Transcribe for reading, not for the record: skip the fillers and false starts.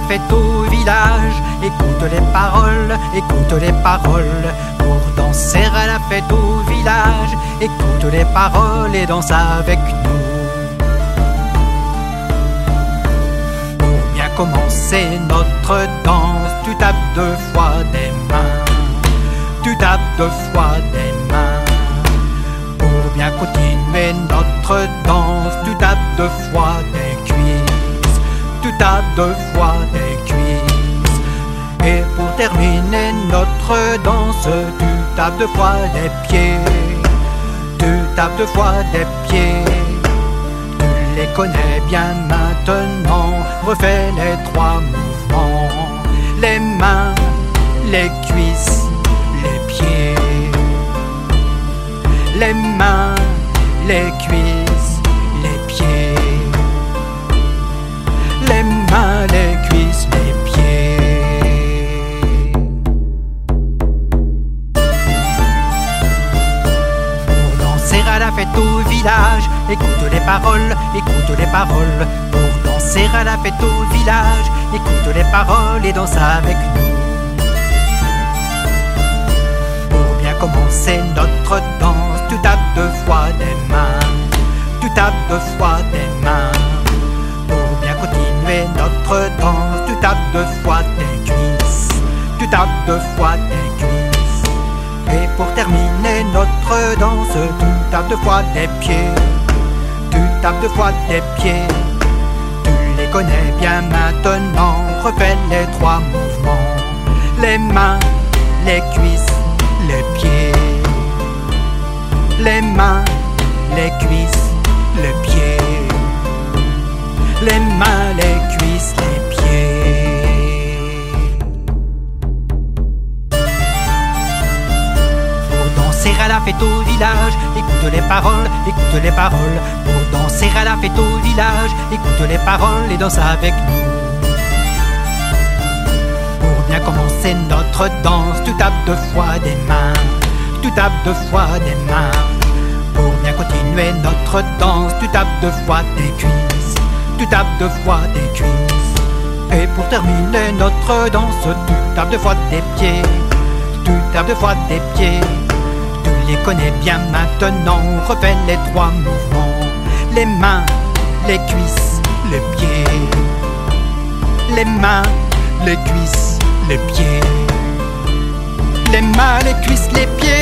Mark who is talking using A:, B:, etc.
A: fête au village. Écoute les paroles, écoute les paroles. Pour danser à la fête au village, écoute les paroles et danse avec nous. Pour bien commencer notre danse, tu tapes deux fois des mains. Tu tapes deux fois des mains. Pour bien continuer notre danse, tu tapes deux fois des cuisses. Tu tapes deux fois des cuisses. Et pour terminer notre danse, tu tapes deux fois des pieds. Tu tapes deux fois des pieds. Tu les connais bien maintenant. Refais les trois mouvements. Les mains, les cuisses, les pieds. Les mains, les cuisses, les pieds. Les mains, les cuisses, les pieds. Pour danser à la fête au village, écoute les paroles, écoute les paroles. Pour danser à la fête au village, écoute les paroles et danse avec nous. Pour bien commencer notre danse, tu tapes deux fois des mains. Tu tapes deux fois des mains. Pour bien continuer notre danse, tu tapes deux fois tes cuisses. Tu tapes deux fois tes cuisses. Et pour terminer notre danse, tu tapes deux fois tes pieds. Tu tapes deux fois tes pieds. Tu les connais bien maintenant. Refais les trois mouvements. Les mains, les cuisses, les pieds. Les mains, les cuisses, les pieds. Les mains, les cuisses, les pieds. Pour danser à la fête au village, écoute les paroles, écoute les paroles. Pour danser à la fête au village, écoute les paroles et danse avec nous. Pour bien commencer notre danse, tu tapes deux fois des mains. Tu tapes deux fois des mains. Pour bien continuer notre danse, tu tapes deux fois tes cuisses. Tu tapes deux fois tes cuisses. Et pour terminer notre danse, tu tapes deux fois tes pieds. Tu tapes deux fois tes pieds. Tu les connais bien maintenant. Refais les trois mouvements. Les mains, les cuisses, les pieds. Les mains, les cuisses, les pieds. Les mains, les cuisses, les pieds.